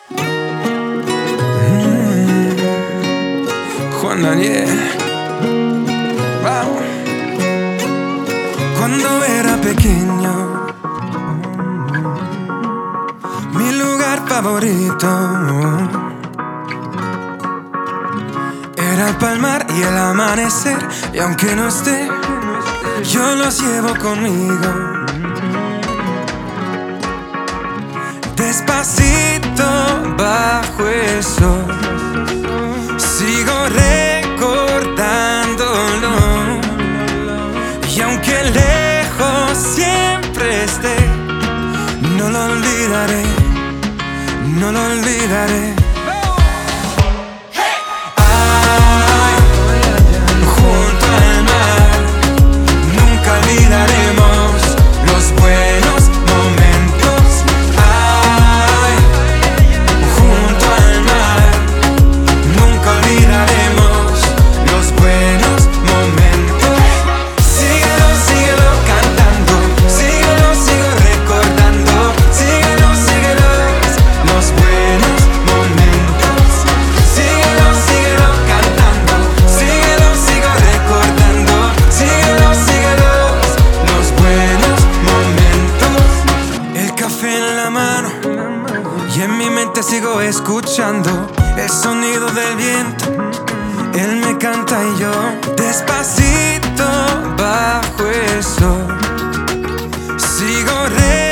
Juan Daniel. Wow. Cuando era pequeño, mi lugar favorito era el palmar y el amanecer. Y aunque no esté, yo los llevo conmigo. Despacito bajo el sol, sigo recordándolo. Y aunque lejos siempre esté, no lo olvidaré, no lo olvidaré. Ay, junto al mar, nunca olvidaremos los buenos momentos. Ay, junto al mar, nunca olvidaremos los buenos momentos. Síguelo, síguelo cantando, síguelo, sigo recordando. Síguelo, síguelo, los buenos momentos. Síguelo, síguelo cantando, síguelo, sigo recordando. Síguelo, síguelo, los buenos momentos. El café en la mano y en mi mente sigo escuchando el sonido del viento. Él me canta y yo despacito bajo el sol sigo